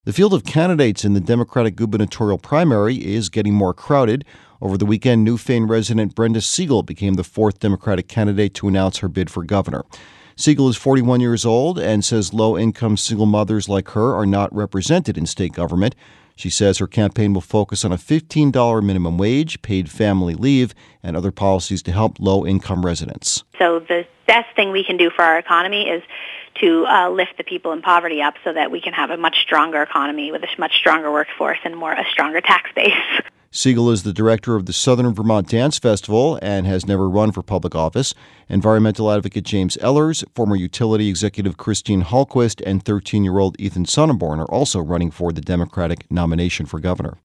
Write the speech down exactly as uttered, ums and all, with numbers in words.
The field of candidates in the Democratic gubernatorial primary is getting more crowded. Over the weekend, Newfane resident Brenda Siegel became the fourth Democratic candidate to announce her bid for governor. Siegel is forty-one years old and says low-income single mothers like her are not represented in state government. She says her campaign will focus on a fifteen dollars minimum wage, paid family leave, and other policies to help low-income residents. So the best thing we can do for our economy is to uh, lift the people in poverty up so that we can have a much stronger economy with a much stronger workforce and more a stronger tax base. Siegel is the director of the Southern Vermont Dance Festival and has never run for public office. Environmental advocate James Ellers, former utility executive Christine Hallquist, and thirteen-year-old Ethan Sonneborn are also running for the Democratic nomination for governor.